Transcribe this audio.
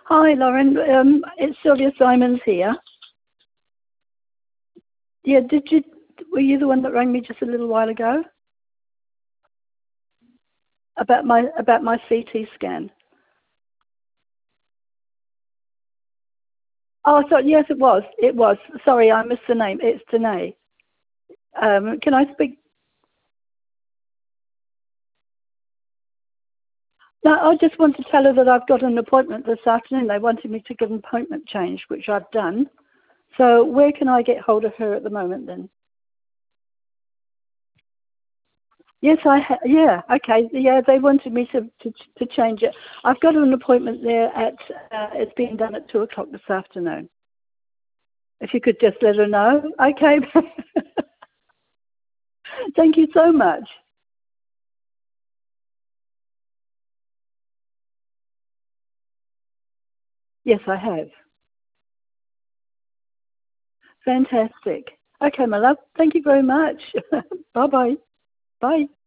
Hi, Lauren. It's Sylvia Simons here. Yeah, were you the one that rang me just a little while ago about my CT scan? Oh, sorry. Yes, it was. It was. Sorry, I missed the name. It's Danae. Can I speak? No, I just want to tell her that I've got an appointment this afternoon. They wanted me to get an appointment change, which I've done. So where can I get hold of her at the moment then? Yes, yeah, okay. Yeah, they wanted me to change it. I've got an appointment there it's being done at 2 o'clock this afternoon. If you could just let her know. Okay. Thank you so much. Yes, I have. Fantastic. Okay, my love. Thank you very much. Bye-bye. Bye.